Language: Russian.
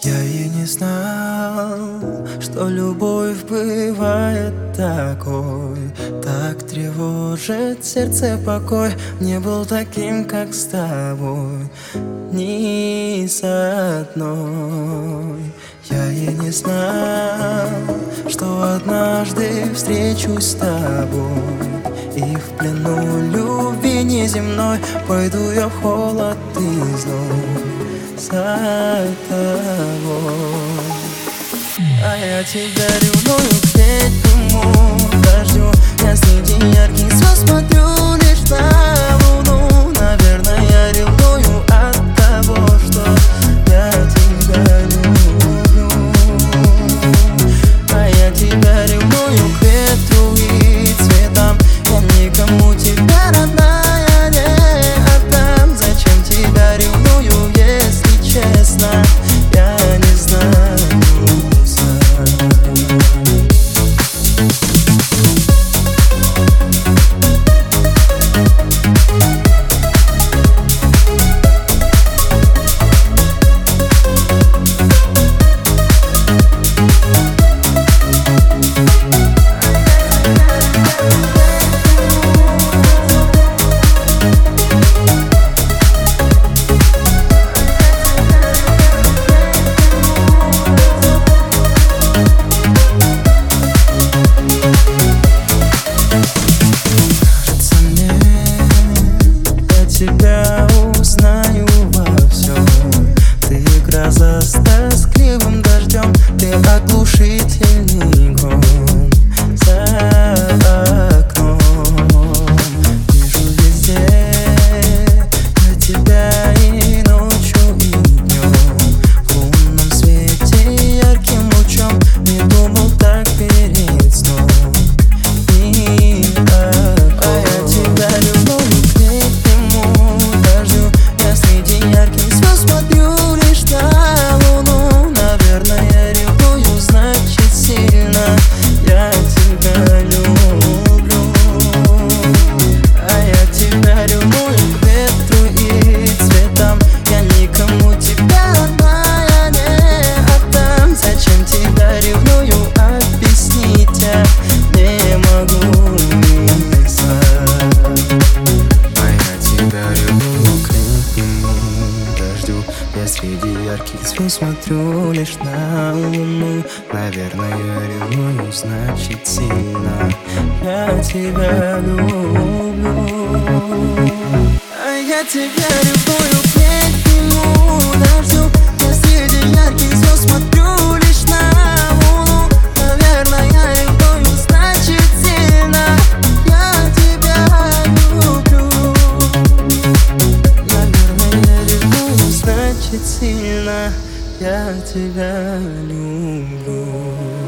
Я и не знал, что любовь бывает такой. Так тревожит сердце покой. Не был таким, как с тобой, ни с одной. Я и не знал, что однажды встречусь с тобой, и в плену любви неземной пойду я в холод и зной за тобой. А я тебя ревную к летнему дождю. Я среди ярких звезд смотрю лишь на луну. Наверное, я ревную от того, что я тебя люблю. А я тебя ревную к ветру и цветам. Я никому тебя, родная, не отдам. Зачем тебя ревную, если честно, я не знаю сам. Тебя узнаю во всем. Ты гроза с тоскливым дождем. Ты оглушительный гром за окном. Вижу везде я тебя и ночью, и днем. В лунном свете ярким лучом. Не думал так перед сном. И а я тебя люблю. Я среди ярких звезд смотрю лишь на луну. Наверное, я ревную, значит сильно я тебя люблю. А я тебя ревную к летнему дождю. Я среди ярких звезд смотрю лишь на луну. Наверное, я ревную, значит сильно я тебя люблю. Значит, сильно я тебя люблю.